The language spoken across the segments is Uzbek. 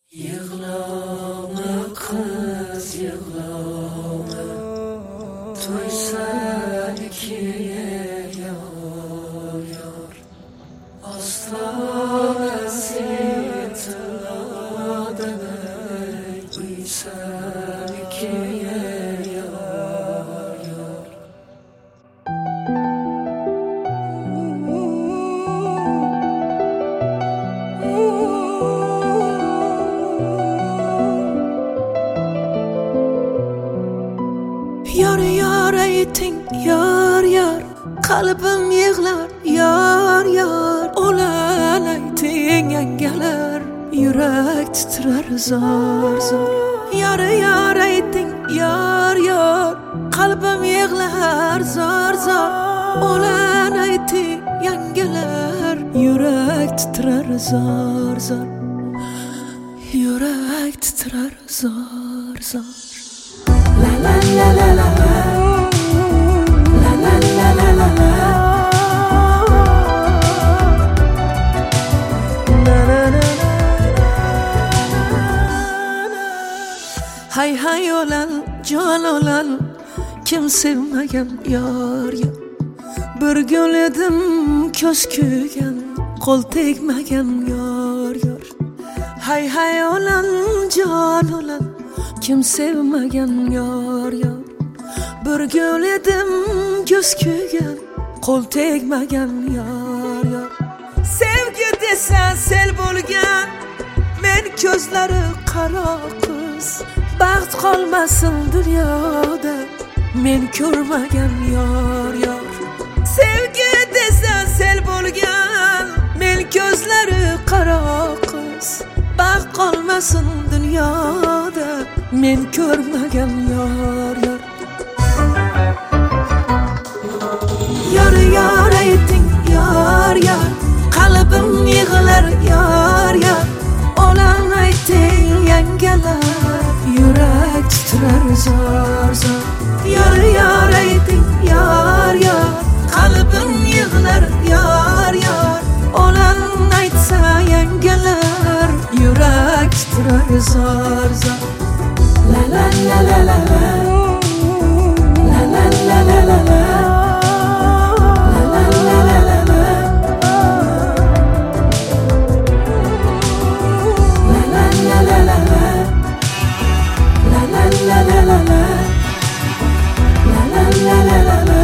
Yığlama kız yığlama, toy senikiye yar yar. Aslan esitladın ey, toy senikiye yar yar. Yar yar ayting yar yar, qalbim yig'lar yar yar. Olan ayting yangalar, yurak titrar zor zor. Yar yar ayting yar yar, qalbim yig'lar zor zor. Olan ayting yangalar, yurak titrar zor zor. Yurak titrar zor zor. La la la la la la, la la la la la la, na na na na. Hay hay olan can olan, kim sevmagan yar yar. Bir gül edim ko'z kuygan, qo'l tegmagan yar yar. Hay hay olan can olan, kim sevmagan yar yar. Bir gül edim göz kuygan, qo'l tegmagan yar yar. Sevgi desa sel bo'lgan, men ko'zlari qaro qiz. Baxt qolmasin dunyoda, men ko'rmagan yar yar. Sevgi desa sel bo'lgan, men ko'zlari qaro qiz. Baxt qolmasin dunyoda, men ko'rmagan yar yar. Yar yar ayting yar yar, qalbim yig'lar yar yar. Olan ayting yangalar, yurak titrar zor zor. Yar yar ayting yar yar, qalbim yig'lar yar yar. Olan aytsa yangalar, yurak titrar zor zor. La la la la la la, la la la la la la, la la la la la la, la la la la la la, la la la la la la, la la la la la la.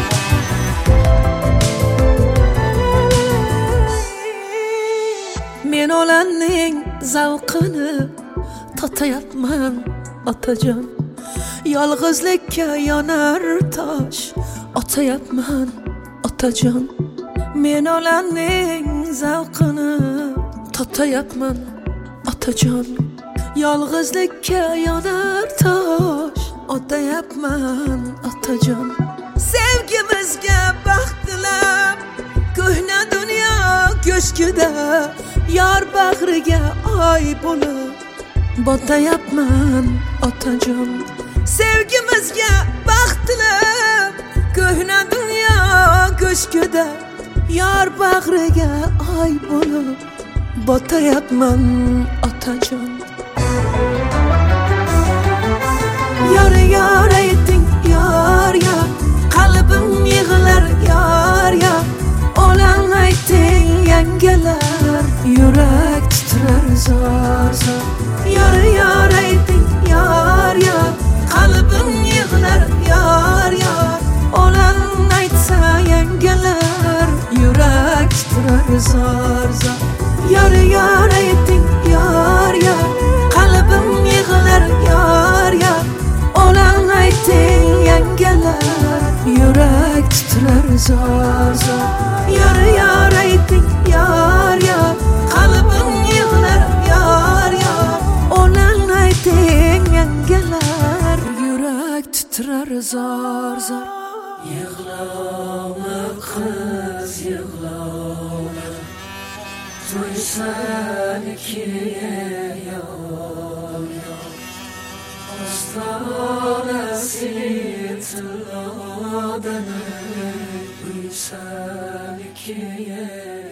Men olanning zavqini tatayapman otajon. Yolg'izlikka yonar tosh otayapman otajon. Men olanning zavqini tatayapman otajon. Yolg'izlikka yonar tosh otayapman otajon. Sevgimizga baxt tilab, ko'hna dunyo ko'shkida, yar bag'riga oy bo'lib botayapman otajon. Sevgimizga baxt tilab, ko'hna dunyo ko'shkida, yar bag'riga oy bo'lib botayapman otajon. Yar yar ayting yar yar, qalbim yig'lar yar yar. Olan ayting yangalar, yurak titrar zor zor. Yar yar ayting yar yar, qalbim yig'lar yar yar. Olan aytsa yangalar, yurak titrar zor zor. Yar yar ayting yar yar, qalbim yig'lar yar yar. Olan ayting yangalar, yurak titrar zor zor. Yar yar ayting yar yar, qalbim yig'lar yar yar. Olan ayting yangalar, yurak titrar zor zor. Yığlama kız yığlama, toy senikiye yar yar. Aslan esitladın ey, toy senikiye